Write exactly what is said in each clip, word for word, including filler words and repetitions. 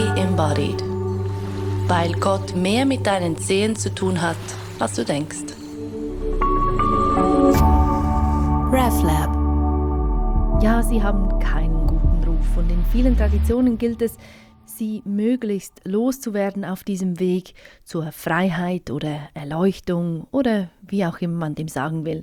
Embodied. Weil Gott mehr mit deinen Zehen zu tun hat, als du denkst. RefLab. Ja, sie haben keinen guten Ruf und in vielen Traditionen gilt es, sie möglichst loszuwerden auf diesem Weg zur Freiheit oder Erleuchtung oder wie auch immer man dem sagen will.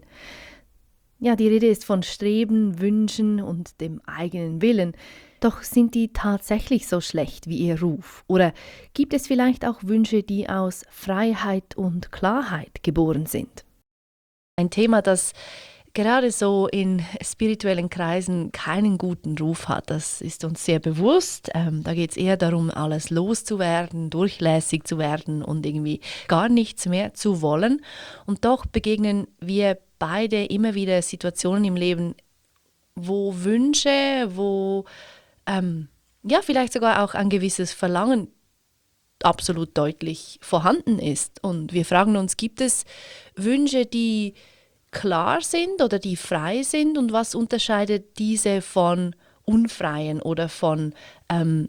Ja, die Rede ist von Streben, Wünschen und dem eigenen Willen. Doch sind die tatsächlich so schlecht wie ihr Ruf? Oder gibt es vielleicht auch Wünsche, die aus Freiheit und Klarheit geboren sind? Ein Thema, das gerade so in spirituellen Kreisen keinen guten Ruf hat, das ist uns sehr bewusst. Ähm, da geht es eher darum, alles loszuwerden, durchlässig zu werden und irgendwie gar nichts mehr zu wollen. Und doch begegnen wir beide immer wieder Situationen im Leben, wo Wünsche, wo ähm, ja vielleicht sogar auch ein gewisses Verlangen absolut deutlich vorhanden ist. Und wir fragen uns, gibt es Wünsche, die klar sind oder die frei sind und was unterscheidet diese von unfreien oder von ähm,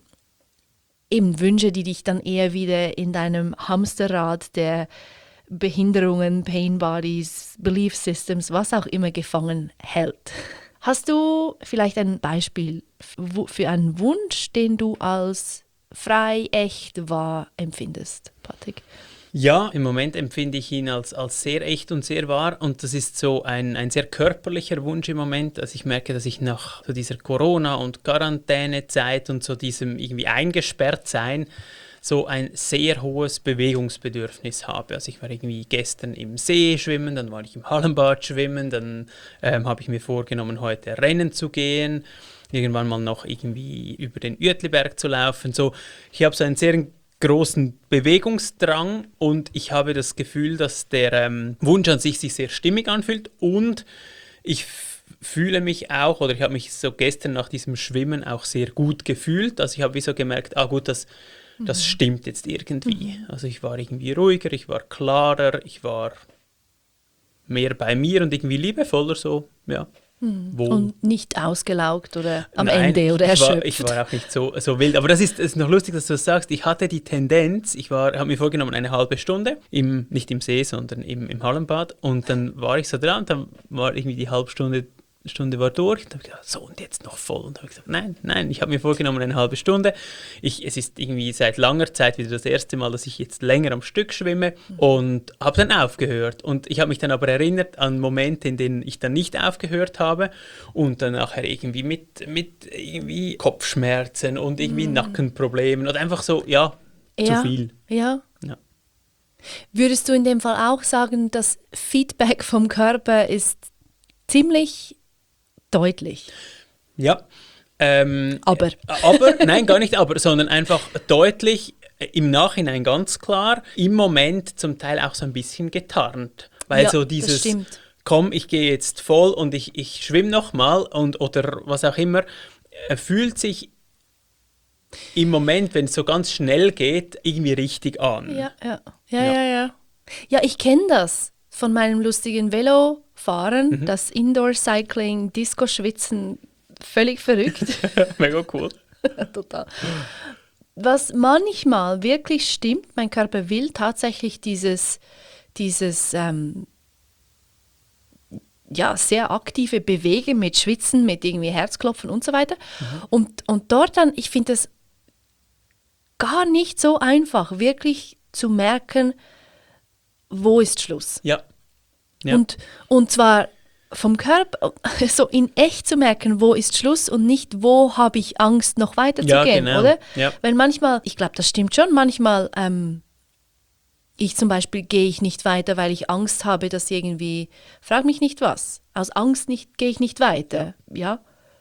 eben Wünsche, die dich dann eher wieder in deinem Hamsterrad der Behinderungen, Pain Bodies, Belief Systems, was auch immer gefangen hält. Hast du vielleicht ein Beispiel für einen Wunsch, den du als frei, echt, wahr empfindest, Patrick? Ja, im Moment empfinde ich ihn als, als sehr echt und sehr wahr und das ist so ein, ein sehr körperlicher Wunsch im Moment. Also ich merke, dass ich nach so dieser Corona- und Quarantänezeit und so diesem irgendwie eingesperrt sein so ein sehr hohes Bewegungsbedürfnis habe. Also ich war irgendwie gestern im See schwimmen, dann war ich im Hallenbad schwimmen, dann ähm, habe ich mir vorgenommen, heute Rennen zu gehen, irgendwann mal noch irgendwie über den Uetliberg zu laufen. So, ich habe so einen sehr großen Bewegungsdrang und ich habe das Gefühl, dass der ähm, Wunsch an sich sich sehr stimmig anfühlt und ich f- fühle mich auch, oder ich habe mich so gestern nach diesem Schwimmen auch sehr gut gefühlt. Also ich habe wie so gemerkt, ah gut, das, das mhm. stimmt jetzt irgendwie. Mhm. Also ich war irgendwie ruhiger, ich war klarer, ich war mehr bei mir und irgendwie liebevoller so, ja. Wohl. Und nicht ausgelaugt oder am Nein, Ende oder ich erschöpft. War, ich war auch nicht so, so wild. Aber das ist, das ist noch lustig, dass du das sagst. Ich hatte die Tendenz, ich habe mir vorgenommen, eine halbe Stunde, im, nicht im See, sondern im, im Hallenbad. Und dann war ich so dran und dann war irgendwie die halbe Stunde, Stunde war durch. Und dann habe ich gedacht, so und jetzt noch voll. Und dann habe ich gesagt, nein, nein, ich habe mir vorgenommen, eine halbe Stunde. Ich, es ist irgendwie seit langer Zeit wieder das erste Mal, dass ich jetzt länger am Stück schwimme und habe dann aufgehört. Und ich habe mich dann aber erinnert an Momente, in denen ich dann nicht aufgehört habe und dann nachher irgendwie mit, mit irgendwie Kopfschmerzen und irgendwie mm. Nackenproblemen oder einfach so, ja, ja, zu viel. Ja. ja. Würdest du in dem Fall auch sagen, das Feedback vom Körper ist ziemlich deutlich? Ja. Ähm, aber. Aber, nein, gar nicht aber, sondern einfach deutlich, im Nachhinein ganz klar, im Moment zum Teil auch so ein bisschen getarnt. Weil ja, so dieses, das stimmt. komm, ich gehe jetzt voll und ich, ich schwimme nochmal und oder was auch immer, fühlt sich im Moment, wenn es so ganz schnell geht, irgendwie richtig an. Ja, ja, ja, ja. Ja, ja. ja ich kenne das von meinem lustigen Velofahren, mhm. das Indoor-Cycling, Disco-Schwitzen, völlig verrückt. Mega cool. Total. Was manchmal wirklich stimmt, mein Körper will tatsächlich dieses, dieses ähm, ja, sehr aktive Bewegen mit Schwitzen, mit irgendwie Herzklopfen und so weiter. Mhm. Und, und dort dann, ich finde es gar nicht so einfach, wirklich zu merken, wo ist Schluss. Ja. ja. Und, und zwar vom Körper, so in echt zu merken, wo ist Schluss und nicht, wo habe ich Angst, noch weiterzugehen, ja, genau. oder? Ja. Weil manchmal, ich glaube, das stimmt schon, manchmal, ähm, ich zum Beispiel gehe ich nicht weiter, weil ich Angst habe, dass irgendwie, frag mich nicht was, aus Angst nicht, gehe ich nicht weiter, ja. ja.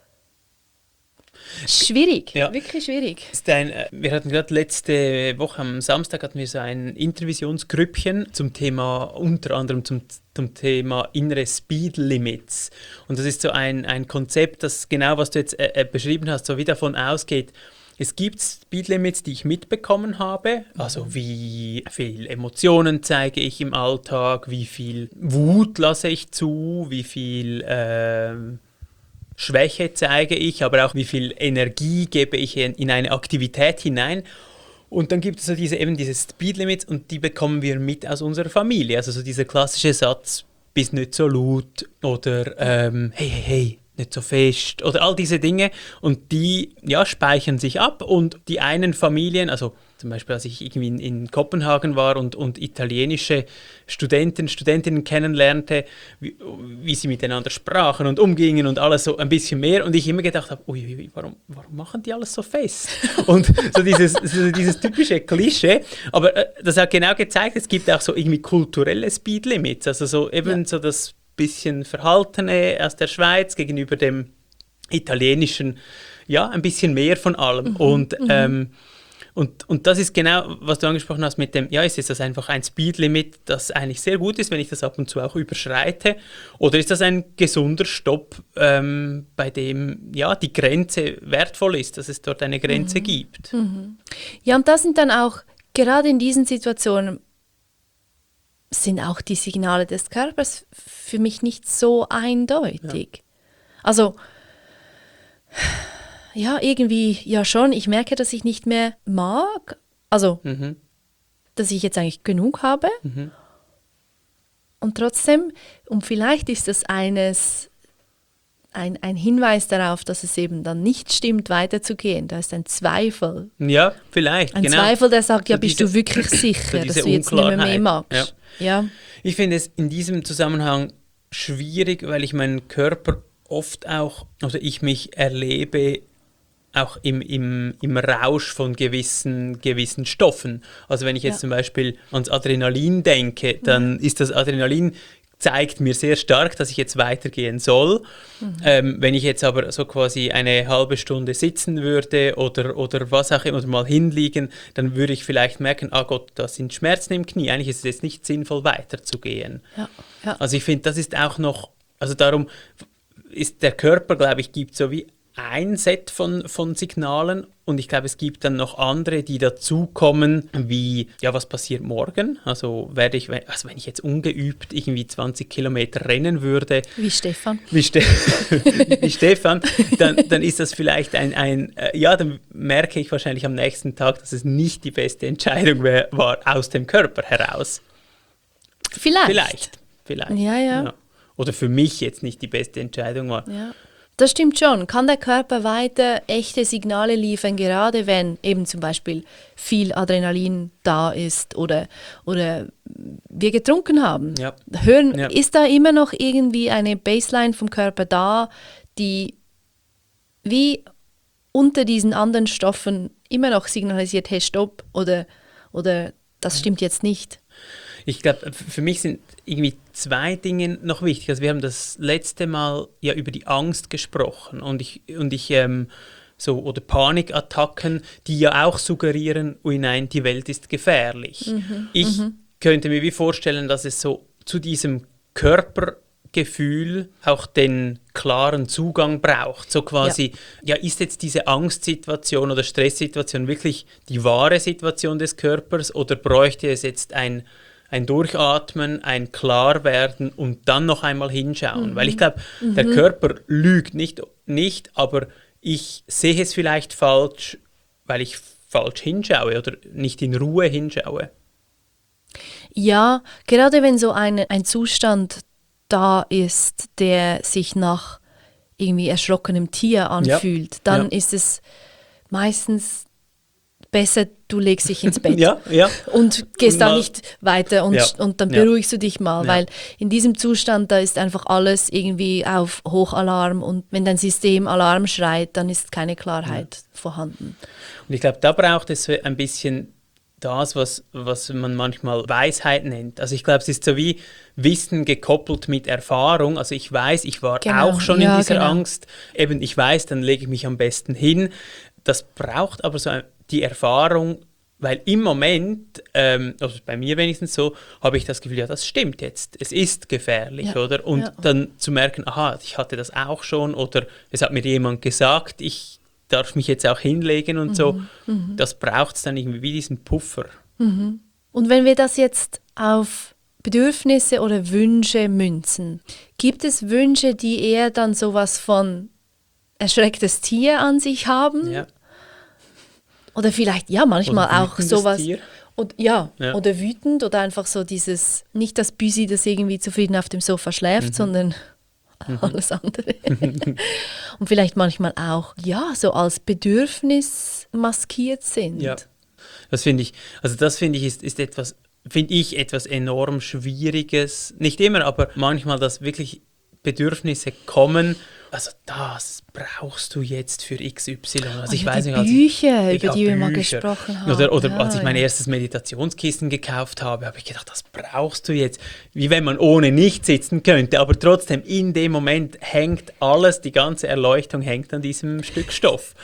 Schwierig, ja. wirklich schwierig. Ist ein, wir hatten gerade letzte Woche am Samstag hatten wir so ein Intervisionsgrüppchen zum Thema, unter anderem zum, zum Thema innere Speed Limits. Und das ist so ein, ein Konzept, das genau, was du jetzt äh, beschrieben hast, so wie davon ausgeht, es gibt Speedlimits, die ich mitbekommen habe, also wie viel Emotionen zeige ich im Alltag, wie viel Wut lasse ich zu, wie viel... Äh, Schwäche zeige ich, aber auch wie viel Energie gebe ich in, in eine Aktivität hinein. Und dann gibt es so diese, eben diese Speedlimits und die bekommen wir mit aus unserer Familie. Also so dieser klassische Satz, bist nicht so laut oder ähm, hey, hey, hey, nicht so fest oder all diese Dinge. Und die ja, speichern sich ab und die einen Familien, also zum Beispiel als ich irgendwie in, in Kopenhagen war und, und italienische Studenten, Studentinnen kennenlernte, wie, wie sie miteinander sprachen und umgingen und alles so ein bisschen mehr. Und ich immer gedacht habe, ui, ui, warum, warum machen die alles so fest? Und so dieses, so dieses typische Klischee. Aber äh, das hat genau gezeigt, es gibt auch so irgendwie kulturelle Speedlimits. Also so eben ja. so das bisschen Verhaltene aus der Schweiz gegenüber dem italienischen, ja, ein bisschen mehr von allem. Mhm, und mhm. Ähm, Und, und das ist genau, was du angesprochen hast mit dem, ja, ist das einfach ein Speedlimit, das eigentlich sehr gut ist, wenn ich das ab und zu auch überschreite? Oder ist das ein gesunder Stopp, ähm, bei dem ja, die Grenze wertvoll ist, dass es dort eine Grenze mhm. gibt? Mhm. Ja, und das sind dann auch, gerade in diesen Situationen, sind auch die Signale des Körpers für mich nicht so eindeutig. Ja. Also, ja, irgendwie ja schon. Ich merke, dass ich nicht mehr mag. Also, mhm. dass ich jetzt eigentlich genug habe. Mhm. Und trotzdem, und vielleicht ist das eines, ein, ein Hinweis darauf, dass es eben dann nicht stimmt, weiterzugehen. Da ist ein Zweifel. Ja, vielleicht, Ein genau. Zweifel, der sagt, ja, so bist diese, du wirklich sicher, so dass du jetzt nicht mehr, mehr magst? Ja. Ja. Ich finde es in diesem Zusammenhang schwierig, weil ich meinen Körper oft auch, also ich mich erlebe, auch im, im, im Rausch von gewissen, gewissen Stoffen. Also wenn ich jetzt ja. zum Beispiel ans Adrenalin denke, dann ja. ist das Adrenalin, zeigt mir sehr stark, dass ich jetzt weitergehen soll. Mhm. Ähm, wenn ich jetzt aber so quasi eine halbe Stunde sitzen würde oder, oder was auch immer, oder mal hinliegen, dann würde ich vielleicht merken, ah Gott, da sind Schmerzen im Knie. Eigentlich ist es jetzt nicht sinnvoll, weiterzugehen. Ja. Ja. Also ich finde, das ist auch noch, also darum ist der Körper, glaube ich, gibt so wie ein Set von, von Signalen und ich glaube, es gibt dann noch andere, die dazukommen, wie, ja, was passiert morgen? Also werde ich, also wenn ich jetzt ungeübt irgendwie zwanzig Kilometer rennen würde. Wie Stefan. Wie, Ste wie Stefan, dann, dann ist das vielleicht ein, ein äh, ja, dann merke ich wahrscheinlich am nächsten Tag, dass es nicht die beste Entscheidung war, aus dem Körper heraus. Vielleicht. Vielleicht, vielleicht. Ja, ja. ja. Oder für mich jetzt nicht die beste Entscheidung war. Ja. Das stimmt schon. Kann der Körper weiter echte Signale liefern, gerade wenn eben zum Beispiel viel Adrenalin da ist oder, oder wir getrunken haben? Ja. Hören, ja. Ist da immer noch irgendwie eine Baseline vom Körper da, die wie unter diesen anderen Stoffen immer noch signalisiert, hey, stopp, oder, oder das stimmt jetzt nicht? Ich glaube, für mich sind irgendwie zwei Dinge noch wichtig. Also wir haben das letzte Mal ja über die Angst gesprochen und ich, und ich ähm, so, oder Panikattacken, die ja auch suggerieren, ui nein, die Welt ist gefährlich. Mhm. Ich mhm. könnte mir wie vorstellen, dass es so zu diesem Körpergefühl auch den klaren Zugang braucht. So quasi, ja, ja ist jetzt diese Angstsituation oder Stresssituation wirklich die wahre Situation des Körpers oder bräuchte es jetzt ein ein Durchatmen, ein Klarwerden und dann noch einmal hinschauen. Mhm. Weil ich glaube, mhm. der Körper lügt nicht, nicht, aber ich sehe es vielleicht falsch, weil ich falsch hinschaue oder nicht in Ruhe hinschaue. Ja, gerade wenn so ein, ein Zustand da ist, der sich nach irgendwie erschrockenem Tier anfühlt, ja. dann ja. ist es meistens besser, du legst dich ins Bett ja, ja. und gehst da nicht weiter und, ja. und dann ja. beruhigst du dich mal, ja. weil in diesem Zustand, da ist einfach alles irgendwie auf Hochalarm und wenn dein System Alarm schreit, dann ist keine Klarheit ja. vorhanden. Und ich glaube, da braucht es ein bisschen das, was, was man manchmal Weisheit nennt. Also ich glaube, es ist so wie Wissen gekoppelt mit Erfahrung. Also ich weiß, ich war genau. auch schon ja, in dieser genau. Angst. Eben, ich weiß, dann lege ich mich am besten hin. Das braucht aber so die Erfahrung, weil im Moment, ähm, also bei mir wenigstens so, habe ich das Gefühl, ja, das stimmt jetzt. Es ist gefährlich, ja, oder? Und ja. dann zu merken, aha, ich hatte das auch schon oder es hat mir jemand gesagt, ich darf mich jetzt auch hinlegen und mhm, so. Mhm. Das braucht es dann irgendwie wie diesen Puffer. Mhm. Und wenn wir das jetzt auf Bedürfnisse oder Wünsche münzen, gibt es Wünsche, die eher dann sowas von erschrecktes Tier an sich haben. Ja. Oder vielleicht, ja, manchmal Oder auch sowas. Tier. Und, ja, Ja. oder wütend oder einfach so dieses, nicht das Büsi, das irgendwie zufrieden auf dem Sofa schläft, Mhm. sondern alles andere. Und vielleicht manchmal auch, ja, so als Bedürfnis maskiert sind. Ja. Das finde ich, also das finde ich ist, ist etwas, finde ich etwas enorm Schwieriges. Nicht immer, aber manchmal, dass wirklich Bedürfnisse kommen. Also das brauchst du jetzt für X Y. Also Oh ich ja, weiß die nicht, als Bücher, ich, über ja, die wir mal Bücher. gesprochen haben. Oder, oder Ja, als ich mein ja. erstes Meditationskissen gekauft habe, habe ich gedacht, das brauchst du jetzt. Wie wenn man ohne nicht sitzen könnte. Aber trotzdem, in dem Moment hängt alles, die ganze Erleuchtung hängt an diesem Stück Stoff.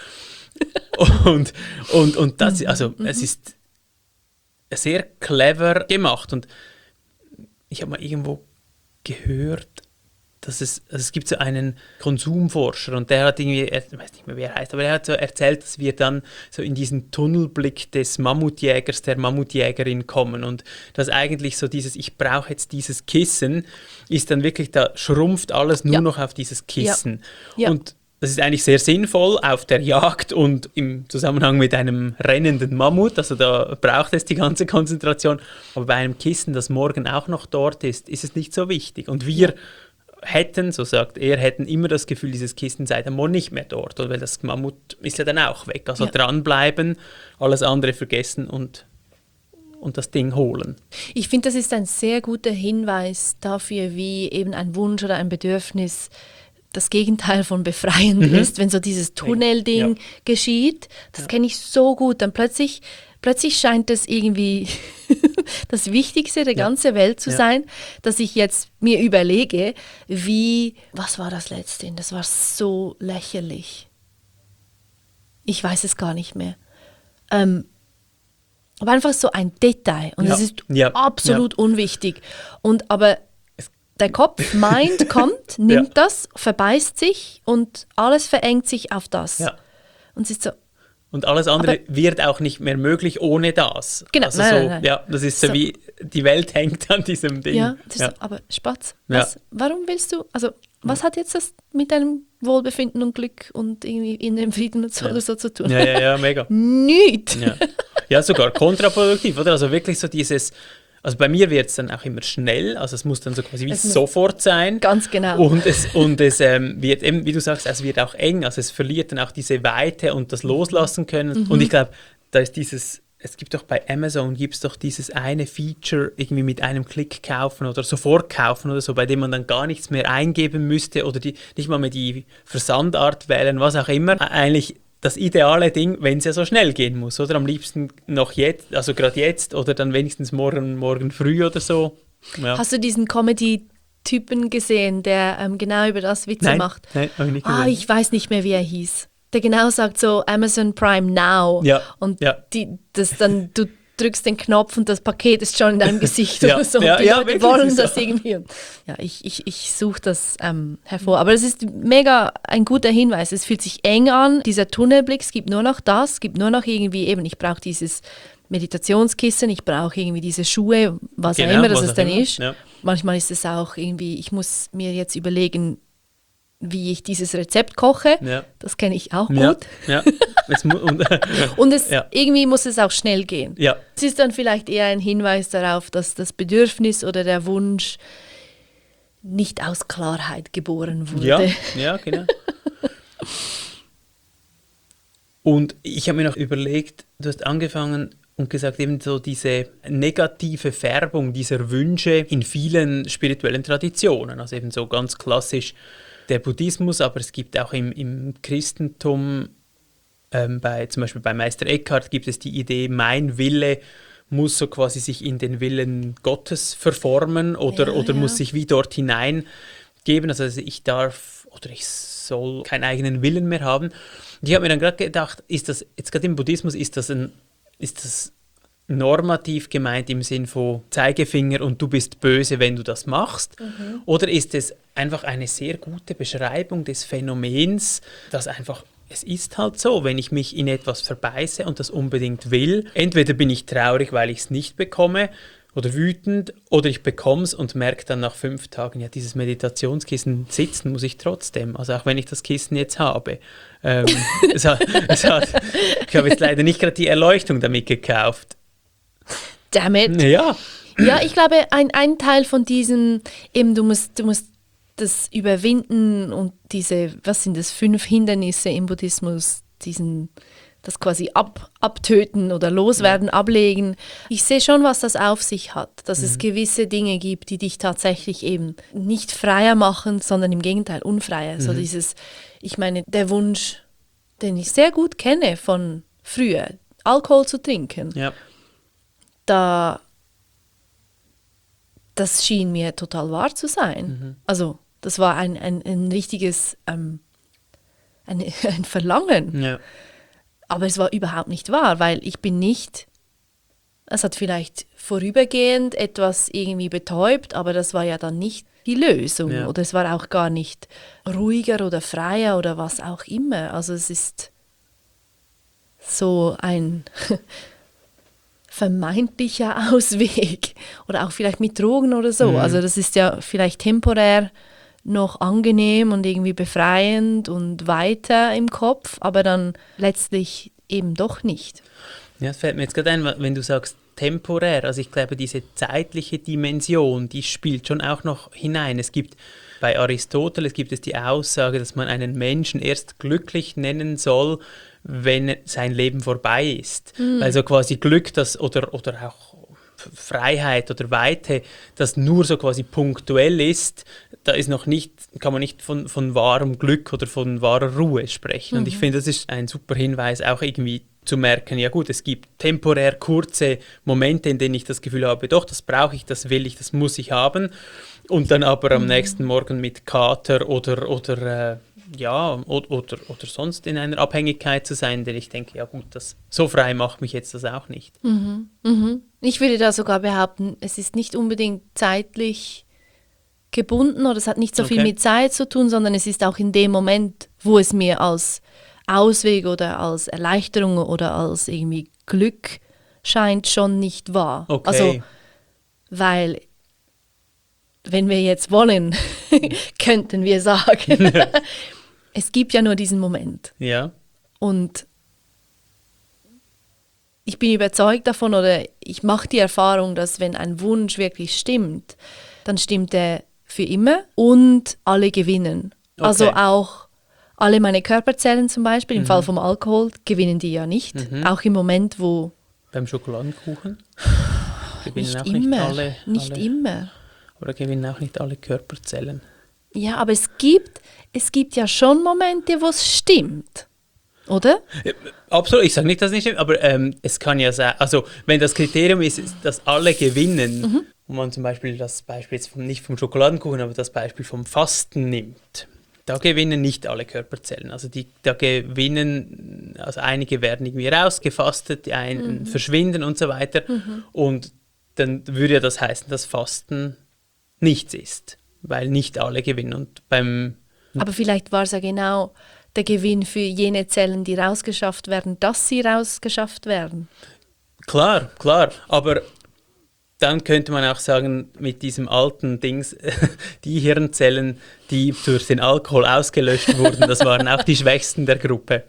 und, und, und das, also es ist sehr clever gemacht. Und ich habe mal irgendwo gehört, dass es, also es gibt so einen Konsumforscher und der hat irgendwie, ich weiß nicht mehr, wie er heißt, aber er hat so erzählt, dass wir dann so in diesen Tunnelblick des Mammutjägers, der Mammutjägerin kommen und dass eigentlich so dieses, ich brauche jetzt dieses Kissen, ist dann wirklich, da schrumpft alles nur Ja. noch auf dieses Kissen. Ja. Ja. Und das ist eigentlich sehr sinnvoll auf der Jagd und im Zusammenhang mit einem rennenden Mammut, also da braucht es die ganze Konzentration, aber bei einem Kissen, das morgen auch noch dort ist, ist es nicht so wichtig. Und wir hätten, so sagt er, hätten immer das Gefühl, dieses Kissen sei dann morgen nicht mehr dort, weil das Mammut ist ja dann auch weg. Also Ja. dranbleiben, alles andere vergessen und, und das Ding holen. Ich finde, das ist ein sehr guter Hinweis dafür, wie eben ein Wunsch oder ein Bedürfnis das Gegenteil von befreiend Mhm. ist, wenn so dieses Tunnelding Ja. geschieht. Das kenne ich so gut. Dann plötzlich, plötzlich scheint es irgendwie das Wichtigste der Ja. ganzen Welt zu Ja. sein, dass ich jetzt mir überlege, wie, was war das letzte? Das war so lächerlich. Ich weiß es gar nicht mehr. Ähm, aber einfach so ein Detail. Und Ja. es ist Ja. absolut unwichtig. Und aber der Kopf, Mind kommt, nimmt Ja. das, verbeißt sich und alles verengt sich auf das. Ja. Und es ist so, Und alles andere Aber- wird auch nicht mehr möglich ohne das. Genau, Also nein, so, nein, nein. Ja, das ist so, So. wie, die Welt hängt an diesem Ding. ja, das ist ja. so, aber Spatz, Ja. was, warum willst du, also was hat jetzt das mit deinem Wohlbefinden und Glück und irgendwie inneren Frieden und so, Ja. oder so zu tun? Ja, ja, ja, mega. Nichts. Ja. ja, sogar kontraproduktiv, oder? Also wirklich so dieses, also bei mir wird es dann auch immer schnell, also es muss dann so quasi wie Es muss- sofort sein. Ganz genau. Und es, und es ähm, wird eben, wie du sagst, es wird auch eng, also es verliert dann auch diese Weite und das Loslassen können. Mhm. Und ich glaube, da ist dieses, es gibt doch bei Amazon, gibt es doch dieses eine Feature, irgendwie mit einem Klick kaufen oder sofort kaufen oder so, bei dem man dann gar nichts mehr eingeben müsste oder die, nicht mal mehr die Versandart wählen, was auch immer. Eigentlich das ideale Ding, wenn es ja so schnell gehen muss, oder? Am liebsten noch jetzt, also gerade jetzt oder dann wenigstens morgen, morgen früh oder so. Ja. Hast du diesen Comedy-Typen gesehen, der ähm, genau über das Witze Nein, macht? nein, habe ich nicht Ah, gesehen. ich weiß nicht mehr, wie er hieß. Der genau sagt so Amazon Prime Now. Ja, Und ja. die, das dann, du drückst den Knopf und das Paket ist schon in deinem Gesicht Ja, oder so. ja, und die ja, Leute wirklich, wollen ist so. das irgendwie. Ja, ich, ich, ich suche das ähm, hervor. Aber es ist mega ein guter Hinweis. Es fühlt sich eng an. Dieser Tunnelblick, es gibt nur noch das, es gibt nur noch irgendwie eben, ich brauche dieses Meditationskissen, ich brauche irgendwie diese Schuhe, was auch Genau, immer das was es auch dann immer, ist. ja. Manchmal ist es auch irgendwie, ich muss mir jetzt überlegen, wie ich dieses Rezept koche. Ja. Das kenne ich auch Ja, gut. ja. Es mu- und, Und es, Ja. irgendwie muss es auch schnell gehen. ja, Es ist dann vielleicht eher ein Hinweis darauf, dass das Bedürfnis oder der Wunsch nicht aus Klarheit geboren wurde. ja, ja, genau. Und ich habe mir noch überlegt, du hast angefangen und gesagt, eben so diese negative Färbung dieser Wünsche in vielen spirituellen Traditionen, also eben so ganz klassisch der Buddhismus, aber es gibt auch im, im Christentum, ähm, bei, zum Beispiel bei Meister Eckhart gibt es die Idee, mein Wille muss so quasi sich in den Willen Gottes verformen oder, Ja, oder ja. muss sich wie dort hineingeben, also ich darf oder ich soll keinen eigenen Willen mehr haben. Und ich habe mir dann gerade gedacht, ist das, jetzt gerade im Buddhismus, ist das, ein, ist das normativ gemeint im Sinn von Zeigefinger und du bist böse, wenn du das machst? Mhm. Oder ist es einfach eine sehr gute Beschreibung des Phänomens, dass einfach, es ist halt so, wenn ich mich in etwas verbeiße und das unbedingt will, entweder bin ich traurig, weil ich es nicht bekomme, oder wütend oder ich bekomme es und merke dann nach fünf Tagen, ja, dieses Meditationskissen sitzen muss ich trotzdem, also auch wenn ich das Kissen jetzt habe. Ähm, es hat, es hat, ich habe jetzt leider nicht gerade die Erleuchtung damit gekauft. Damn it. Ja. Ja, ich glaube, ein, ein Teil von diesem, eben du musst, du musst das überwinden und diese, was sind das, fünf Hindernisse im Buddhismus, diesen, das quasi ab, abtöten oder loswerden, ja. ablegen. Ich sehe schon, was das auf sich hat, dass mhm. es gewisse Dinge gibt, die dich tatsächlich eben nicht freier machen, sondern im Gegenteil unfreier. Mhm. So dieses, ich meine, der Wunsch, den ich sehr gut kenne von früher, Alkohol zu trinken, ja. da, das schien mir total wahr zu sein. Mhm. Also das war ein, ein, ein richtiges ähm, ein, ein Verlangen. Ja. Aber es war überhaupt nicht wahr, weil ich bin nicht, es hat vielleicht vorübergehend etwas irgendwie betäubt, aber das war ja dann nicht die Lösung. Ja. Oder es war auch gar nicht ruhiger oder freier oder was auch immer. Also es ist so ein vermeintlicher Ausweg. Oder auch vielleicht mit Drogen oder so. Mhm. Also das ist ja vielleicht temporär noch angenehm und irgendwie befreiend und weiter im Kopf, aber dann letztlich eben doch nicht. Ja, das fällt mir jetzt gerade ein, wenn du sagst temporär, also ich glaube, diese zeitliche Dimension, die spielt schon auch noch hinein. Es gibt bei Aristoteles gibt es die Aussage, dass man einen Menschen erst glücklich nennen soll, wenn sein Leben vorbei ist. Mhm. Also quasi Glück, das oder, oder auch Freiheit oder Weite, das nur so quasi punktuell ist, da ist noch nicht, kann man nicht von, von wahrem Glück oder von wahrer Ruhe sprechen. Mhm. Und ich finde, das ist ein super Hinweis, auch irgendwie zu merken, ja gut, es gibt temporär kurze Momente, in denen ich das Gefühl habe, doch, das brauche ich, das will ich, das muss ich haben. Und dann aber am mhm. nächsten Morgen mit Kater oder, oder äh, ja, oder, oder, oder sonst in einer Abhängigkeit zu sein, denn ich denke, ja gut, das, so frei macht mich jetzt das auch nicht. Mhm. Mhm. Ich würde da sogar behaupten, es ist nicht unbedingt zeitlich gebunden oder es hat nicht so okay. viel mit Zeit zu tun, sondern es ist auch in dem Moment, wo es mir als Ausweg oder als Erleichterung oder als irgendwie Glück scheint, schon nicht wahr. Okay. Also, weil wenn wir jetzt wollen, könnten wir sagen, es gibt ja nur diesen Moment. Ja. Und ich bin überzeugt davon oder ich mache die Erfahrung, dass wenn ein Wunsch wirklich stimmt, dann stimmt er für immer und alle gewinnen. Okay. Also auch alle meine Körperzellen zum Beispiel, im mhm. Fall vom Alkohol, gewinnen die ja nicht. Mhm. Auch im Moment, wo... Beim Schokoladenkuchen? Gewinnen nicht auch immer, nicht alle, nicht alle, immer. Oder gewinnen auch nicht alle Körperzellen. Ja, aber es gibt, es gibt ja schon Momente, wo es stimmt. Oder? Ja, absolut, ich sage nicht, dass es nicht stimmt, aber ähm, es kann ja sein, also wenn das Kriterium ist, ist dass alle gewinnen, mhm. und man zum Beispiel das Beispiel jetzt vom, nicht vom Schokoladenkuchen, aber das Beispiel vom Fasten nimmt, da gewinnen nicht alle Körperzellen. Also die, da gewinnen, also einige werden irgendwie rausgefastet, die einen mhm. verschwinden und so weiter. Mhm. Und dann würde ja das heißen, dass Fasten nichts ist, weil nicht alle gewinnen. Und beim Aber vielleicht war es ja genau der Gewinn für jene Zellen, die rausgeschafft werden, dass sie rausgeschafft werden. Klar, klar. Aber dann könnte man auch sagen, mit diesem alten Dings, die Hirnzellen, die durch den Alkohol ausgelöscht wurden, das waren auch die Schwächsten der Gruppe.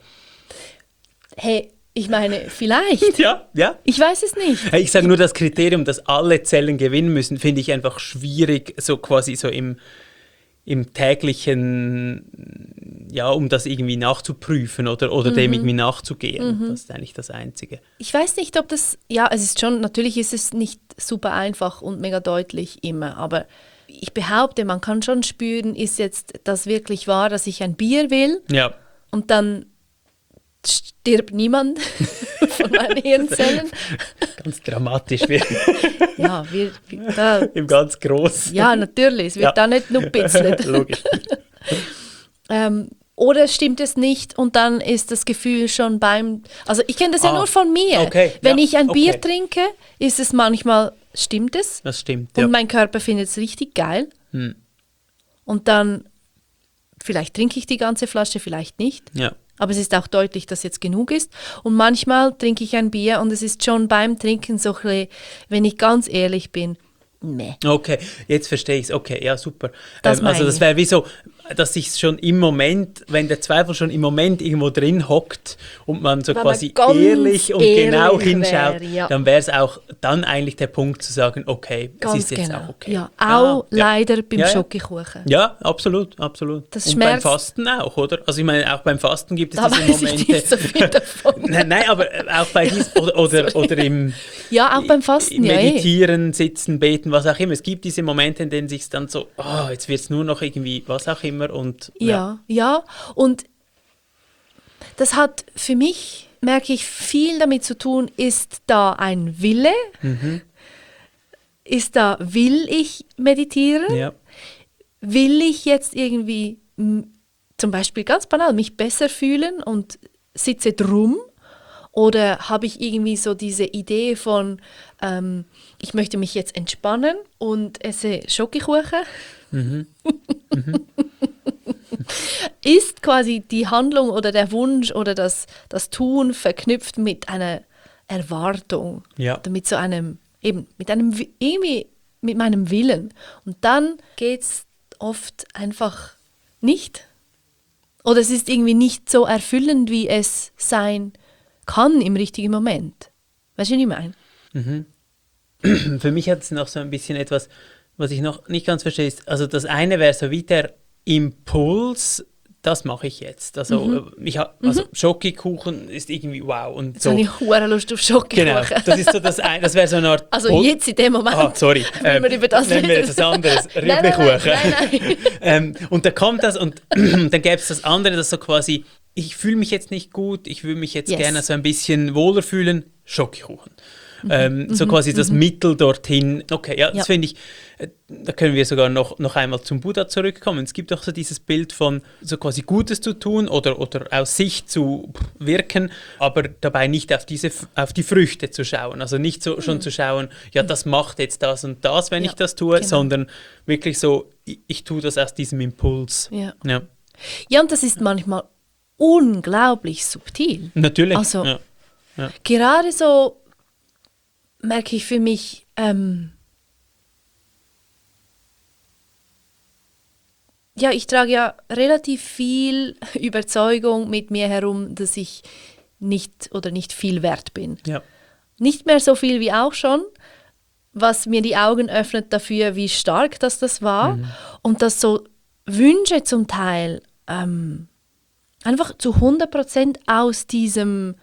Hey, ich meine, vielleicht. Ja, ja. Ich weiß es nicht. Ich sage nur, das Kriterium, dass alle Zellen gewinnen müssen, finde ich einfach schwierig, so quasi so im, im täglichen, ja, um das irgendwie nachzuprüfen oder, oder mhm. dem irgendwie nachzugehen. Mhm. Das ist eigentlich das Einzige. Ich weiß nicht, ob das, ja, es ist schon, natürlich ist es nicht super einfach und mega deutlich immer, aber ich behaupte, man kann schon spüren, ist jetzt das wirklich wahr, dass ich ein Bier will? Ja. Und dann stirbt niemand von meinen Hirnzellen. Ganz dramatisch. Ja, wir, wir da, im ganz Groß. Ja, natürlich. Es wird ja da nicht nur bitzelt. Logisch. ähm, oder stimmt es nicht und dann ist das Gefühl schon beim... Also ich kenne das ah, ja nur von mir. Okay, Wenn ja, ich ein Bier okay. trinke, ist es manchmal, stimmt es. Das stimmt, Und ja. mein Körper findet es richtig geil. Hm. Und dann, vielleicht trinke ich die ganze Flasche, vielleicht nicht. Ja. aber es ist auch deutlich, dass jetzt genug ist. Und manchmal trinke ich ein Bier und es ist schon beim Trinken so ein bisschen, wenn ich ganz ehrlich bin, meh. Okay, jetzt verstehe ich es. Okay, ja, super. Das Ähm, also meine das ich. wäre wie so, dass sich schon im Moment, wenn der Zweifel schon im Moment irgendwo drin hockt und man so Wenn man quasi ganz ehrlich und ehrlich genau wär, hinschaut, ja. dann wäre es auch dann eigentlich der Punkt zu sagen, okay, Ganz es ist jetzt genau. auch okay. Ja, Ah, auch ja. leider beim Ja, ja. Schokokuchen. Ja, absolut, absolut. Das und beim schmerzt- Fasten auch, oder? Also ich meine, auch beim Fasten gibt es Da diese weiß ich Momente. nicht so viel davon. Nein, nein, aber auch bei dies oder, oder, oder im Ja, auch beim Fasten, ja, eh. Meditieren, Sitzen, Beten, was auch immer. Es gibt diese Momente, in denen sich dann so, oh, jetzt wird es nur noch irgendwie was auch immer und Ja, ja. Und das hat für mich, merke ich, viel damit zu tun, ist da ein Wille? Ist da, will ich meditieren? ja. Will ich jetzt irgendwie m, zum Beispiel ganz banal mich besser fühlen und sitze drum? Oder habe ich irgendwie so diese Idee von, ähm, ich möchte mich jetzt entspannen und esse Schokokuchen? Mhm. Ist quasi die Handlung oder der Wunsch oder das, das Tun verknüpft mit einer Erwartung Ja. oder mit so einem, eben mit einem, Wi- irgendwie mit meinem Willen. Und dann geht es oft einfach nicht. Oder es ist irgendwie nicht so erfüllend, wie es sein kann im richtigen Moment. Weißt du, was ich meine? Für mich hat es noch so ein bisschen etwas, was ich noch nicht ganz verstehe. Ist, also das eine wäre so wie der Impuls, das mache ich jetzt. Also, Mhm. ich hab, also Schokokuchen ist irgendwie wow. Und Jetzt so. habe ich hure Lust auf Schokokuchen. Genau, das ist so das eine, das wäre so eine Art Also Pul- jetzt in dem Moment. Ah, sorry. Wenn wir über das nehmen wir reden. jetzt was anderes. Nein, nein, nein, Rüblikuchen. nein, nein. ähm, und da kommt das und dann gäbe es das andere, das so quasi, ich fühle mich jetzt nicht gut, ich würde mich jetzt Yes. gerne so ein bisschen wohler fühlen, Schokokuchen. Ähm, so quasi das Mittel dorthin. Okay, ja, das Ja. finde ich, äh, da können wir sogar noch, noch einmal zum Buddha zurückkommen. Es gibt auch so dieses Bild von so quasi Gutes zu tun oder, oder aus sich zu wirken, aber dabei nicht auf, diese, auf die Früchte zu schauen. Also nicht so schon zu schauen, ja, das macht jetzt das und das, wenn Ja, ich das tue, genau. sondern wirklich so, ich, ich tue das aus diesem Impuls. Ja. Ja. Ja, und das ist manchmal unglaublich subtil. Natürlich. Also- ja. Gerade so merke ich für mich, ähm, ja, ich trage ja relativ viel Überzeugung mit mir herum, dass ich nicht oder nicht viel wert bin. Ja. Nicht mehr so viel wie auch schon, was mir die Augen öffnet dafür, wie stark das, das war. Und dass so Wünsche zum Teil ähm, einfach zu hundert Prozent aus diesem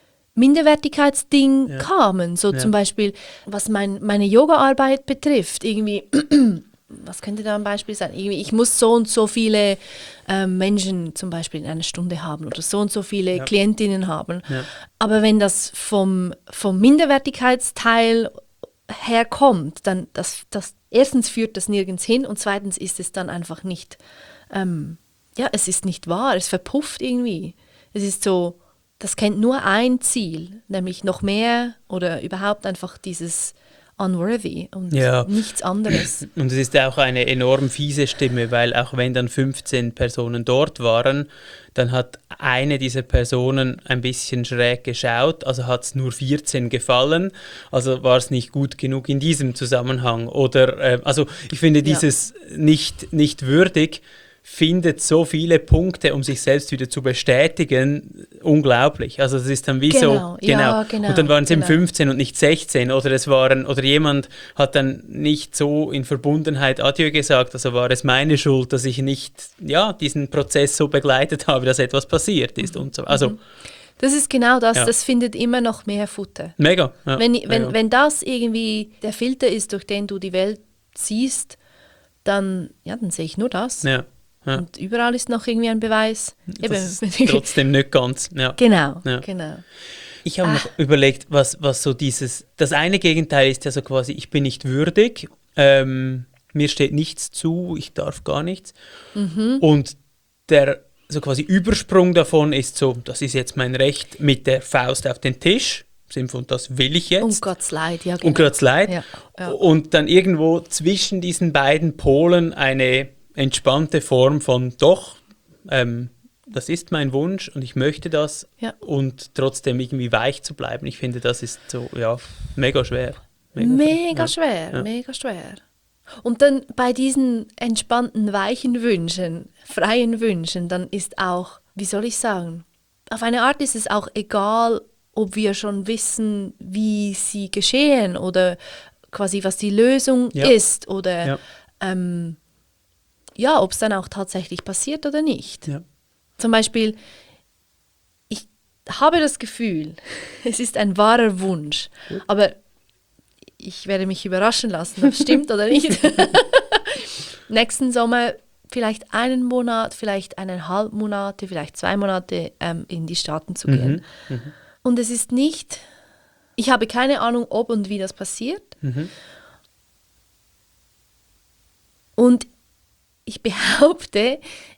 Minderwertigkeitsding Ja. kamen. So Ja. zum Beispiel, was mein, meine Yoga-Arbeit betrifft. Irgendwie, was könnte da ein Beispiel sein? Irgendwie, ich muss so und so viele ähm, Menschen zum Beispiel in einer Stunde haben oder so und so viele Ja. Klientinnen haben. Ja. Aber wenn das vom, vom Minderwertigkeitsteil herkommt, dann das, das erstens führt das nirgends hin und zweitens ist es dann einfach nicht, ähm, ja, es ist nicht wahr, es verpufft irgendwie. Es ist so, das kennt nur ein Ziel, nämlich noch mehr oder überhaupt einfach dieses unworthy und Ja. nichts anderes. Und es ist auch eine enorm fiese Stimme, weil auch wenn dann fünfzehn Personen dort waren, dann hat eine dieser Personen ein bisschen schräg geschaut, also hat es nur vierzehn gefallen, also war es nicht gut genug in diesem Zusammenhang. Oder, äh, also ich finde Ja. dieses nicht, nicht würdig findet so viele Punkte, um sich selbst wieder zu bestätigen, unglaublich. Also es ist dann wie Genau, so, ja, genau, und dann waren es eben genau. fünfzehn und nicht sechzehn oder es waren, oder jemand hat dann nicht so in Verbundenheit Adieu gesagt, also war es meine Schuld, dass ich nicht, ja, diesen Prozess so begleitet habe, dass etwas passiert ist und so. Also, Das ist genau das, Ja. das findet immer noch mehr Futter. mega. Ja, Wenn, mega. wenn, wenn das irgendwie der Filter ist, durch den du die Welt siehst, dann, ja, dann sehe ich nur das. ja, ja. Und überall ist noch irgendwie ein Beweis. Das ist trotzdem nicht ganz, ja. genau, Ja. genau. Ich habe noch überlegt, was, was so dieses, das eine Gegenteil ist ja so quasi, ich bin nicht würdig, ähm, mir steht nichts zu, ich darf gar nichts. Und der so quasi Übersprung davon ist so, das ist jetzt mein Recht mit der Faust auf den Tisch, im Sinne von, das will ich jetzt. Um Gottes Leid, ja, genau. Um Gottes Leid. Ja, ja. Und dann irgendwo zwischen diesen beiden Polen eine entspannte Form von doch, ähm, das ist mein Wunsch und ich möchte das Ja. und trotzdem irgendwie weich zu bleiben. Ich finde, das ist so, ja, mega schwer. Mega ja. schwer, Ja. mega schwer. Und dann bei diesen entspannten, weichen Wünschen, freien Wünschen, dann ist auch, wie soll ich sagen, auf eine Art ist es auch egal, ob wir schon wissen, wie sie geschehen oder quasi was die Lösung Ja. ist oder Ja. ähm, ja, ob es dann auch tatsächlich passiert oder nicht. Ja. Zum Beispiel, ich habe das Gefühl, es ist ein wahrer Wunsch, aber ich werde mich überraschen lassen, ob es stimmt oder nicht. Nächsten Sommer vielleicht einen Monat, vielleicht eineinhalb Monate, vielleicht zwei Monate ähm, in die Staaten zu gehen. Mhm. Mhm. Und es ist nicht, ich habe keine Ahnung, ob und wie das passiert. Mhm. Und ich behaupte,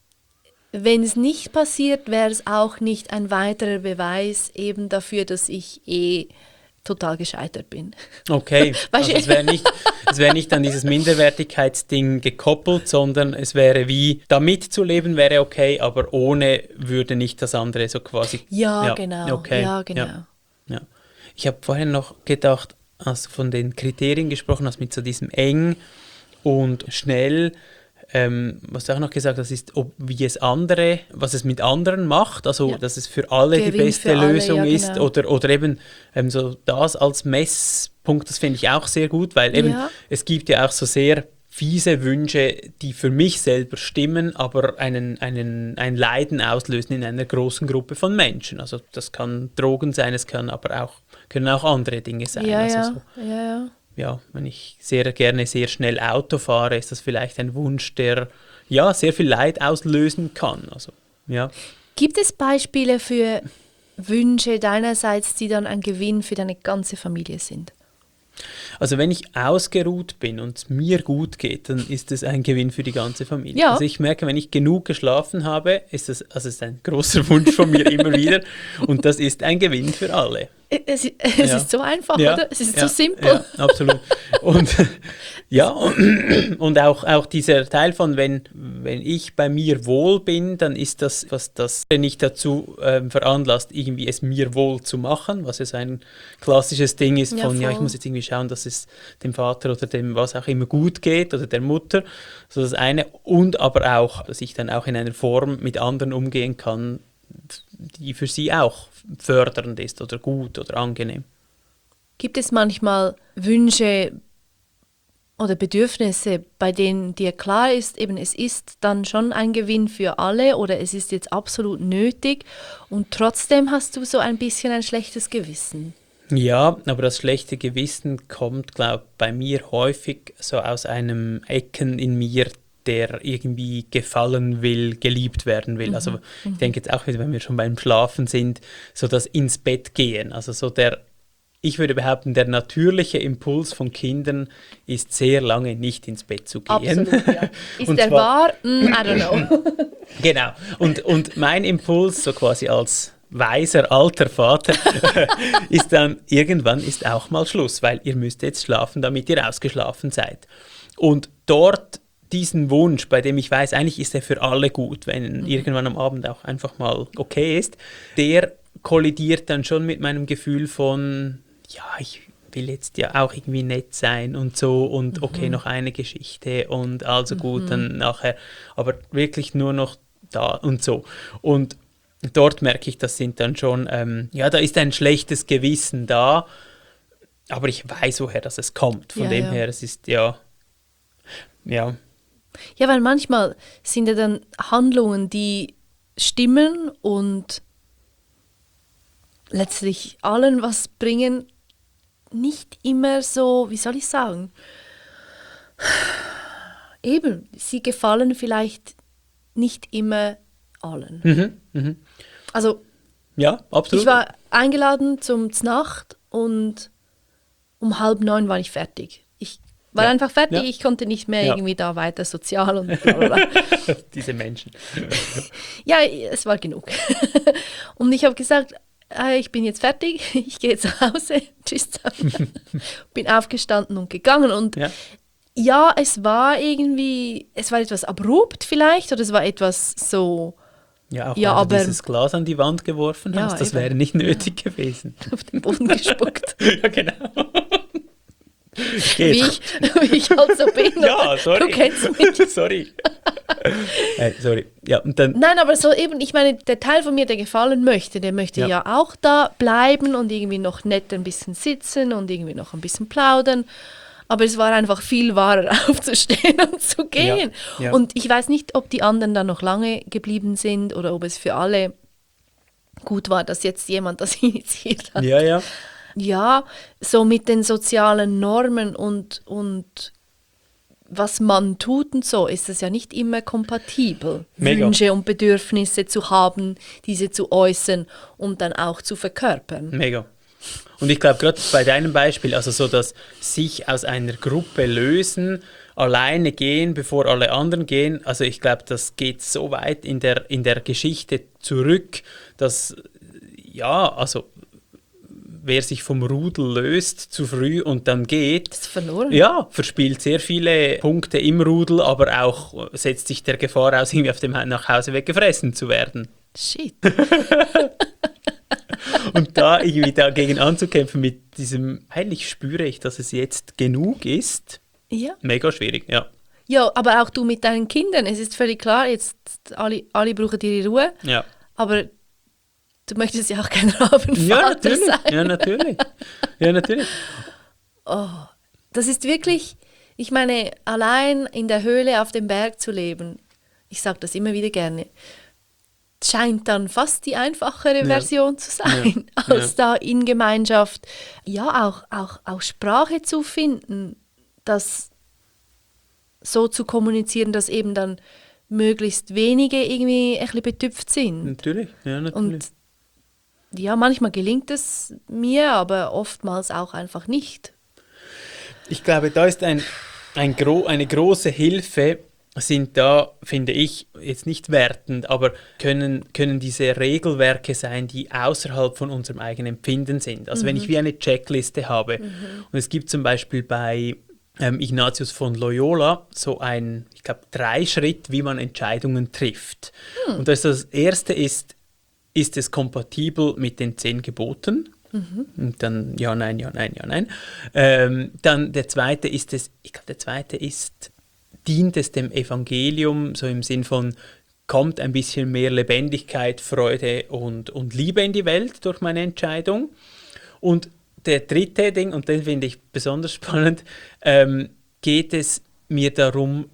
wenn es nicht passiert, wäre es auch nicht ein weiterer Beweis eben dafür, dass ich eh total gescheitert bin. Okay, Weißt also du- es wäre nicht, es wäre nicht an dieses Minderwertigkeitsding gekoppelt, sondern es wäre wie, damit zu leben wäre okay, aber ohne würde nicht das andere so quasi... Ja, genau. Okay. Ja, genau. Ja, ja. Ich habe vorhin noch gedacht, als du von den Kriterien gesprochen hast, mit so diesem eng und schnell, ähm, was du auch noch gesagt hast, ist, ob, wie es andere, was es mit anderen macht, also Ja. dass es für alle die Gewinn beste für alle, Lösung ja, ist genau. oder, oder eben ähm, so das als Messpunkt, das finde ich auch sehr gut, weil eben Ja. es gibt ja auch so sehr fiese Wünsche, die für mich selber stimmen, aber einen, einen, ein Leiden auslösen in einer großen Gruppe von Menschen. Also das kann Drogen sein, es kann aber auch, können auch andere Dinge sein. Ja, also ja, so, ja, ja. ja, wenn ich sehr gerne sehr schnell Auto fahre, ist das vielleicht ein Wunsch, der ja sehr viel Leid auslösen kann. Also, ja. Gibt es Beispiele für Wünsche deinerseits, die dann ein Gewinn für deine ganze Familie sind? Also wenn ich ausgeruht bin und es mir gut geht, dann ist es ein Gewinn für die ganze Familie. Ja. Also ich merke, wenn ich genug geschlafen habe, ist das, also es ist ein großer Wunsch von mir immer wieder und das ist ein Gewinn für alle. Es, es Ja. ist so einfach, Ja, oder? Es ist ja, so simpel. Ja, absolut. Und ja, und, und auch, auch dieser Teil von, wenn, wenn ich bei mir wohl bin, dann ist das, was das nicht dazu ähm, veranlasst, irgendwie es mir wohl zu machen, was ja so ein klassisches Ding ist Ja, von, ja, ich voll. muss jetzt irgendwie schauen, dass es dem Vater oder dem was auch immer gut geht oder der Mutter. So das eine. Und aber auch, dass ich dann auch in einer Form mit anderen umgehen kann, die für sie auch fördernd ist oder gut oder angenehm. Gibt es manchmal Wünsche oder Bedürfnisse, bei denen dir klar ist, eben es ist dann schon ein Gewinn für alle oder es ist jetzt absolut nötig und trotzdem hast du so ein bisschen ein schlechtes Gewissen? Ja, aber das schlechte Gewissen kommt, glaube ich, bei mir häufig so aus einem Ecken in mir, der irgendwie gefallen will, geliebt werden will. Also ich denke jetzt auch wieder, wenn wir schon beim Schlafen sind, so das ins Bett gehen. Also so der, ich würde behaupten, der natürliche Impuls von Kindern ist sehr lange nicht ins Bett zu gehen. Absolut, ja. Ist Und der zwar- wahr? Mm, I don't know. Genau. Und, und mein Impuls, so quasi als weiser alter Vater, ist dann, irgendwann ist auch mal Schluss, weil ihr müsst jetzt schlafen, damit ihr ausgeschlafen seid. Und dort diesen Wunsch, bei dem ich weiß, eigentlich ist er für alle gut, wenn Mhm. irgendwann am Abend auch einfach mal okay ist, der kollidiert dann schon mit meinem Gefühl von, ja, ich will jetzt ja auch irgendwie nett sein und so und okay, noch eine Geschichte und also gut, dann nachher, aber wirklich nur noch da und so. Und dort merke ich, das sind dann schon, ähm, ja, da ist ein schlechtes Gewissen da, aber ich weiß, woher das es kommt. Von Ja, dem ja. her, es ist ja, ja, Ja, weil manchmal sind ja dann Handlungen, die stimmen und letztlich allen was bringen, nicht immer so, wie soll ich sagen, eben, sie gefallen vielleicht nicht immer allen. mhm, mhm. Also Ja, absolut. ich war eingeladen zum Znacht und um halb neun war ich fertig. Ich war Ja. einfach fertig, Ja. ich konnte nicht mehr Ja. irgendwie da weiter sozial und bla bla bla. Diese Menschen. Ja, es war genug. Und ich habe gesagt, äh, ich bin jetzt fertig, ich gehe zu Hause, tschüss zusammen. Bin aufgestanden und gegangen und Ja. ja, es war irgendwie, es war etwas abrupt vielleicht oder es war etwas so, Ja, auch Ja, weil du aber- dieses Glas an die Wand geworfen Ja, hast, das eben. wäre nicht nötig gewesen. auf den Boden gespuckt. Ja, genau. Geht. Wie ich, wie ich halt so bin. Ja, sorry. Du kennst mich. sorry. äh, sorry. Ja, und dann, Nein, aber so eben, ich meine, der Teil von mir, der gefallen möchte, der möchte Ja. ja. auch da bleiben und irgendwie noch nett ein bisschen sitzen und irgendwie noch ein bisschen plaudern. Aber es war einfach viel wahrer, aufzustehen und zu gehen. Ja, ja. Und ich weiß nicht, ob die anderen dann noch lange geblieben sind oder ob es für alle gut war, dass jetzt jemand das initiiert hat. ja, ja. Ja, so mit den sozialen Normen und, und was man tut und so, ist es ja nicht immer kompatibel, Mega. Wünsche und Bedürfnisse zu haben, diese zu äußern und dann auch zu verkörpern. Mega. Und ich glaube, gerade bei deinem Beispiel, also so das sich aus einer Gruppe lösen, alleine gehen, bevor alle anderen gehen, also ich glaube, das geht so weit in der, in der Geschichte zurück, dass, ja, also wer sich vom Rudel löst zu früh und dann geht, Das ist verloren. ja, verspielt sehr viele Punkte im Rudel, aber auch setzt sich der Gefahr aus, irgendwie auf dem He- nach Hause weggefressen zu werden. Shit. Und da irgendwie dagegen anzukämpfen mit diesem, eigentlich spüre ich, dass es jetzt genug ist, Ja. mega schwierig, ja. Ja, aber auch du mit deinen Kindern. Es ist völlig klar, jetzt alle, alle brauchen ihre Ruhe, Ja, aber du möchtest ja auch kein Rabenvater ja natürlich. sein. Ja, natürlich. Ja, natürlich. Das ist wirklich, ich meine, allein in der Höhle auf dem Berg zu leben, ich sage das immer wieder gerne, scheint dann fast die einfachere Ja. Version zu sein, Ja. als da in Gemeinschaft, ja, auch, auch, auch Sprache zu finden, das so zu kommunizieren, dass eben dann möglichst wenige irgendwie ein bisschen betüpft sind. Natürlich, ja, natürlich. Und ja, manchmal gelingt es mir, aber oftmals auch einfach nicht. Ich glaube, da ist ein, ein gro eine große Hilfe, sind da, finde ich, jetzt nicht wertend, aber können, können diese Regelwerke sein, die außerhalb von unserem eigenen Empfinden sind. Also wenn ich wie eine Checkliste habe und es gibt zum Beispiel bei ähm, Ignatius von Loyola so ein, ich glaube, drei Schritt, wie man Entscheidungen trifft. Und das, das erste ist, ist es kompatibel mit den zehn Geboten? Und dann ja, nein, ja, nein, ja, nein. Ähm, dann der zweite ist es, ich glaube, der zweite ist, dient es dem Evangelium, so im Sinn von, kommt ein bisschen mehr Lebendigkeit, Freude und, und Liebe in die Welt durch meine Entscheidung. Und der dritte Ding, und den finde ich besonders spannend, ähm, geht es mir darum,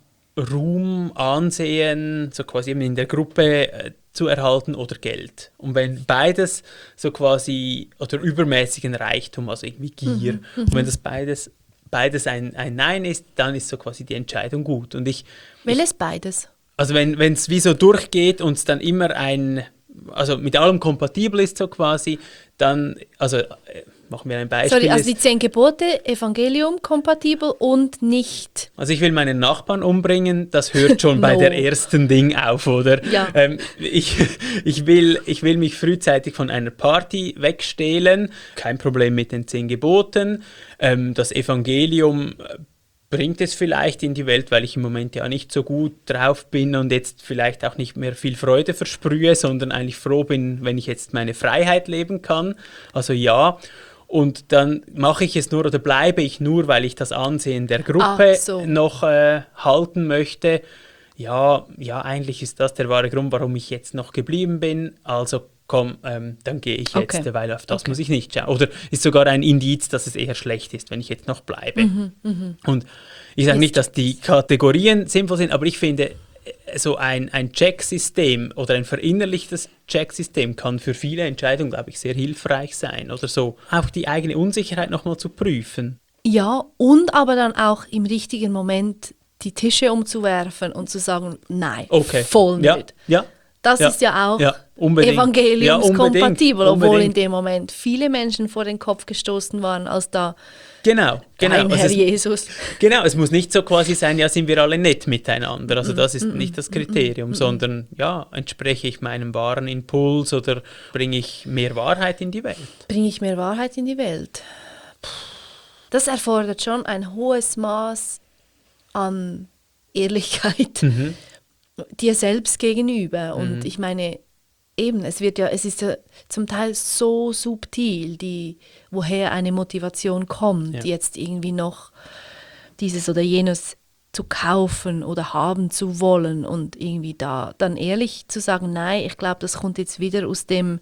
Ruhm, Ansehen, so quasi eben in der Gruppe äh, zu erhalten oder Geld. Und wenn beides so quasi, oder übermäßigen Reichtum, also irgendwie Gier, Mhm, und wenn das beides, beides ein, ein Nein ist, dann ist so quasi die Entscheidung gut. Und ich, Welches beides? also wenn es wie so durchgeht und es dann immer ein, also mit allem kompatibel ist so quasi, dann, also äh, machen wir ein Beispiel. Sorry, also ist- die zehn Gebote, Evangelium kompatibel und nicht. Also ich will meinen Nachbarn umbringen, das hört schon bei No. der ersten Ding auf, oder? Ja. Ähm, ich, ich, will, ich will mich frühzeitig von einer Party wegstehlen, kein Problem mit den zehn Geboten. Ähm, das Evangelium äh, bringt es vielleicht in die Welt, weil ich im Moment ja nicht so gut drauf bin und jetzt vielleicht auch nicht mehr viel Freude versprühe, sondern eigentlich froh bin, wenn ich jetzt meine Freiheit leben kann. Also ja. Und dann mache ich es nur oder bleibe ich nur, weil ich das Ansehen der Gruppe Ah, so. noch äh, halten möchte. Ja, ja, eigentlich ist das der wahre Grund, warum ich jetzt noch geblieben bin. Also komm, ähm, dann gehe ich jetzt, Okay. weil auf das Okay. muss ich nicht schauen. Oder ist sogar ein Indiz, dass es eher schlecht ist, wenn ich jetzt noch bleibe. Und ich sage Jetzt nicht, dass die Kategorien sinnvoll sind, aber ich finde, äh, so ein, ein Checksystem oder ein verinnerlichtes Checksystem kann für viele Entscheidungen, glaube ich, sehr hilfreich sein. Oder so auch die eigene Unsicherheit nochmal zu prüfen. Ja, und aber dann auch im richtigen Moment die Tische umzuwerfen und zu sagen, nein, Okay. voll Ja, nicht. ja. Das Ja. ist ja auch Ja, unbedingt. evangeliumskompatibel, Ja, unbedingt, obwohl in unbedingt. dem Moment viele Menschen vor den Kopf gestoßen waren, als da Genau, genau. ein Also Herr es, Jesus. genau, es muss nicht so quasi sein, ja, sind wir alle nett miteinander. Mm, Also das ist nicht das Kriterium, sondern ja, entspreche ich meinem wahren Impuls oder bringe ich mehr Wahrheit in die Welt? Bringe ich mehr Wahrheit in die Welt? Das erfordert schon ein hohes Maß an Ehrlichkeit. Mhm. dir selbst gegenüber. Und Mhm. ich meine, eben, es wird ja, es ist ja zum Teil so subtil, die, woher eine Motivation kommt, Ja. jetzt irgendwie noch dieses oder jenes zu kaufen oder haben zu wollen und irgendwie da dann ehrlich zu sagen, nein, ich glaube, das kommt jetzt wieder aus dem,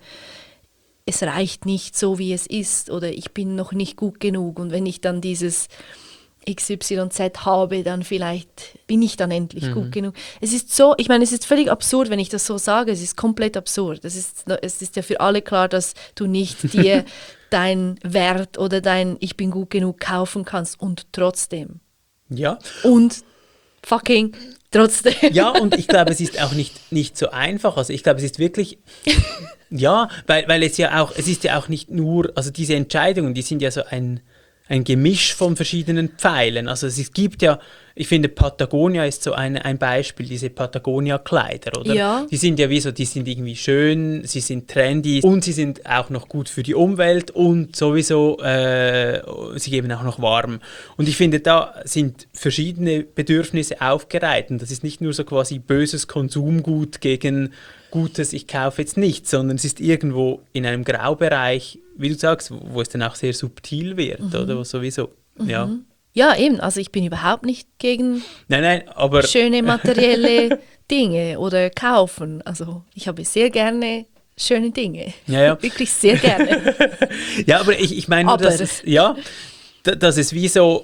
es reicht nicht so, wie es ist oder ich bin noch nicht gut genug und wenn ich dann dieses X Y Z habe, dann vielleicht bin ich dann endlich Mhm. gut genug. Es ist so, ich meine, es ist völlig absurd, wenn ich das so sage, es ist komplett absurd. Es ist, es ist ja für alle klar, dass du nicht dir dein Wert oder dein Ich bin gut genug kaufen kannst und trotzdem. Ja. Und fucking trotzdem. Ja, und ich glaube, es ist auch nicht, nicht so einfach. Also ich glaube, es ist wirklich, ja, weil, weil es ja auch, es ist ja auch nicht nur, also diese Entscheidungen, die sind ja so ein, ein Gemisch von verschiedenen Pfeilen. Also es gibt ja, ich finde Patagonia ist so ein, ein Beispiel, diese Patagonia-Kleider, oder? Ja. Die sind ja wie so, die sind irgendwie schön, sie sind trendy und sie sind auch noch gut für die Umwelt und sowieso, äh, sie geben auch noch warm. Und ich finde, da sind verschiedene Bedürfnisse aufgereiht und das ist nicht nur so quasi böses Konsumgut gegen Gutes, ich kaufe jetzt nichts, sondern es ist irgendwo in einem Graubereich, wie du sagst, wo es dann auch sehr subtil wird, Mhm. oder? Sowieso, ja. Ja, eben, also ich bin überhaupt nicht gegen Nein, nein, aber schöne materielle Dinge oder kaufen. Also ich habe sehr gerne schöne Dinge. Ja, ja. Wirklich sehr gerne. ja, aber ich, ich meine, nur, Aber- dass es, ja, da- dass es wie so,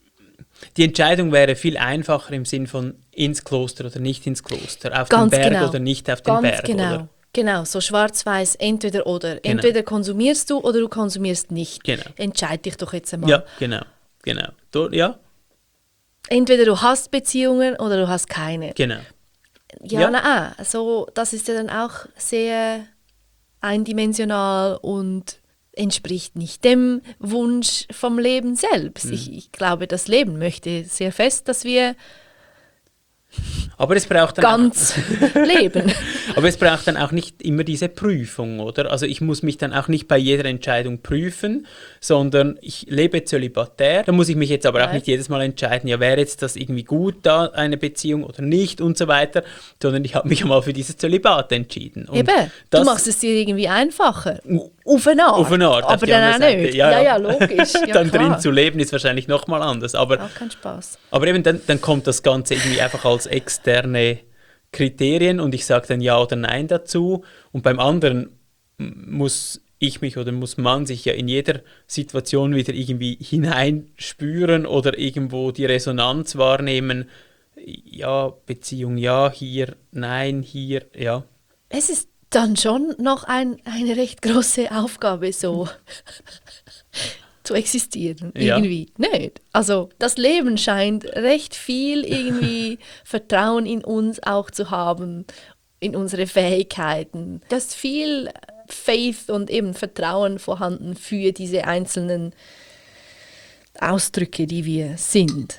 die Entscheidung wäre viel einfacher im Sinn von ins Kloster oder nicht ins Kloster, auf Ganz den Berg genau. oder nicht auf den Ganz Berg, genau. oder? Genau, so schwarz-weiß, entweder oder. Genau. Entweder konsumierst du oder du konsumierst nicht. Genau. Entscheid dich doch jetzt einmal. Ja, genau, genau. Do, ja, Entweder du hast Beziehungen oder du hast keine. genau. Ja, Ja. na, also das ist ja dann auch sehr eindimensional und entspricht nicht dem Wunsch vom Leben selbst. Ich, ich glaube, das Leben möchte sehr fest, dass wir Aber es braucht dann ganz leben. Auch, aber es braucht dann auch nicht immer diese Prüfung, oder? Also ich muss mich dann auch nicht bei jeder Entscheidung prüfen, sondern ich lebe zölibatär. Da muss ich mich jetzt aber auch Nein. nicht jedes Mal entscheiden, ja, wäre jetzt das irgendwie gut, da eine Beziehung oder nicht und so weiter, sondern ich habe mich einmal für dieses Zölibat entschieden. Und Eben, das, du machst es dir irgendwie einfacher. Auf eine Art. auf eine Art, auf aber die dann andere auch Seite. nicht. Ja, Ja, ja. ja, logisch. Ja, dann klar. drin zu leben ist wahrscheinlich nochmal anders. Aber Auch kein Spaß. Aber eben dann, dann kommt das Ganze irgendwie einfach als externe Kriterien und ich sage dann Ja oder Nein dazu. Und beim anderen m- muss ich mich oder muss man sich ja in jeder Situation wieder irgendwie hineinspüren oder irgendwo die Resonanz wahrnehmen. Ja, Beziehung ja, hier, nein, hier, ja. Es ist dann schon noch ein, eine recht große Aufgabe, so zu existieren. Ja. Irgendwie. Nicht. Also das Leben scheint recht viel irgendwie Vertrauen in uns auch zu haben, in unsere Fähigkeiten. Da ist viel Faith und eben Vertrauen vorhanden für diese einzelnen Ausdrücke, die wir sind.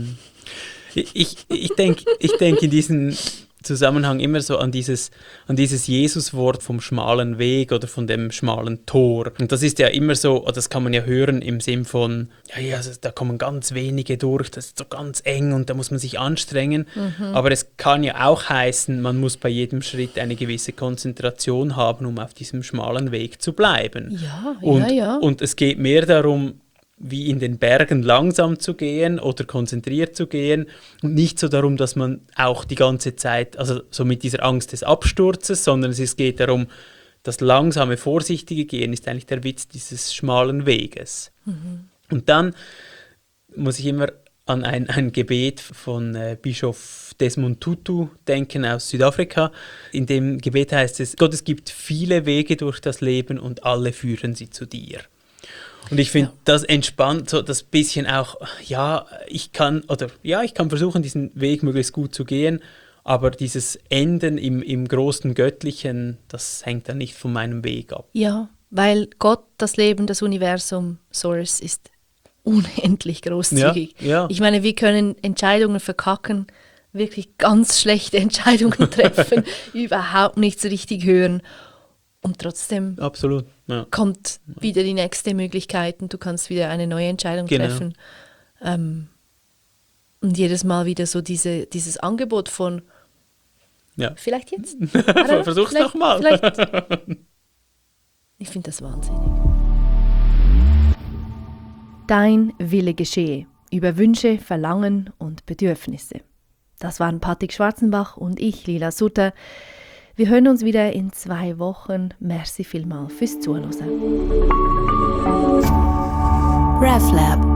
Ich, ich denke ich denk in diesem Zusammenhang immer so an dieses, an dieses Jesus-Wort vom schmalen Weg oder von dem schmalen Tor. Und das ist ja immer so, das kann man ja hören im Sinn von, ja, ja, also da kommen ganz wenige durch, das ist so ganz eng und da muss man sich anstrengen. Aber es kann ja auch heißen, man muss bei jedem Schritt eine gewisse Konzentration haben, um auf diesem schmalen Weg zu bleiben. Ja, Und, ja, ja. und es geht mehr darum, wie in den Bergen langsam zu gehen oder konzentriert zu gehen und nicht so darum, dass man auch die ganze Zeit, also so mit dieser Angst des Absturzes, sondern es geht darum, das langsame, vorsichtige Gehen ist eigentlich der Witz dieses schmalen Weges. Und dann muss ich immer an ein, ein Gebet von äh, Bischof Desmond Tutu denken aus Südafrika. In dem Gebet heißt es, Gott, es gibt viele Wege durch das Leben und alle führen sie zu dir. Und ich finde, Ja. das entspannt so das bisschen auch, ja, ich kann, oder ja, ich kann versuchen, diesen Weg möglichst gut zu gehen, aber dieses Enden im, im großen Göttlichen, das hängt dann nicht von meinem Weg ab. Ja, weil Gott, das Leben, das Universum, Source ist unendlich großzügig. Ja, ja. Ich meine, wir können Entscheidungen verkacken, wirklich ganz schlechte Entscheidungen treffen, überhaupt nichts richtig hören und trotzdem Absolut, ja. kommt wieder die nächste Möglichkeit und du kannst wieder eine neue Entscheidung Genau. treffen. Ähm, und jedes Mal wieder so diese, dieses Angebot von Ja. Vielleicht jetzt? Versuch's nochmal. Ich finde das wahnsinnig. Dein Wille geschehe. Über Wünsche, Verlangen und Bedürfnisse. Das waren Patrick Schwarzenbach und ich, Lila Sutter. Wir hören uns wieder in zwei Wochen. Merci vielmals fürs Zuhören. RefLab